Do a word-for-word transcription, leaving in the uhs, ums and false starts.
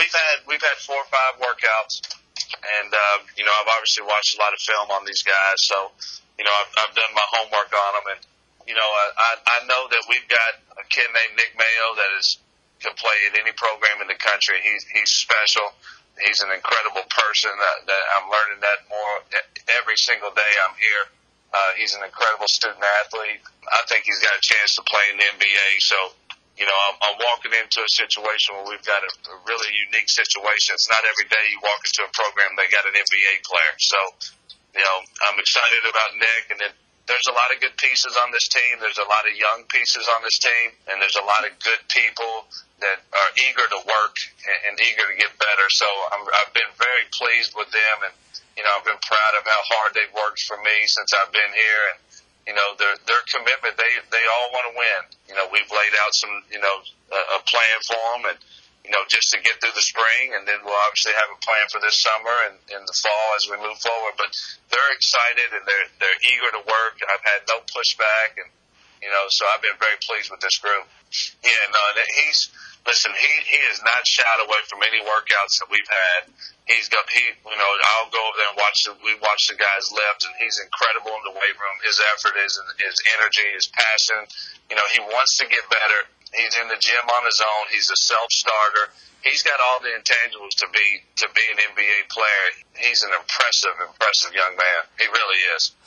we've had we've had four or five workouts, and uh, you know I've obviously watched a lot of film on these guys, so you know I've, I've done my homework on them, and you know I, I I know that we've got a kid named Nick Mayo that is can play at any program in the country. He's he's special. He's an incredible person. That, that I'm learning that more every single day I'm here. Uh, he's an incredible student athlete. I think he's got a chance to play in the N B A. So, you know, I'm, I'm walking into a situation where we've got a, a really unique situation. It's not every day you walk into a program they got an N B A player. So, you know, I'm excited about Nick. And then there's a lot of good pieces on this team. There's a lot of young pieces on this team, and there's a lot of good people that are eager to work and, and eager to get better. So I'm, I've been very pleased with them, and you know I've been proud of how hard they've worked for me since I've been here, and you know their their commitment. They they all want to win. You know we've laid out some you know a, a plan for them, and you know just to get through the spring, and then we'll obviously have a plan for this summer and in the fall as we move forward. But they're excited and they're they're eager to work. I've had no pushback, and you know so I've been very pleased with this group. Yeah, no, he's listen. He he has not shied away from any workouts that we've had. He's got he you know I'll go over there and watch the we watch the guys lift, and he's incredible in the weight room. His effort, his his energy, his passion. You know he wants to get better. He's in the gym on his own. He's a self starter. He's got all the intangibles to be to be an N B A player. He's an impressive, impressive young man. He really is.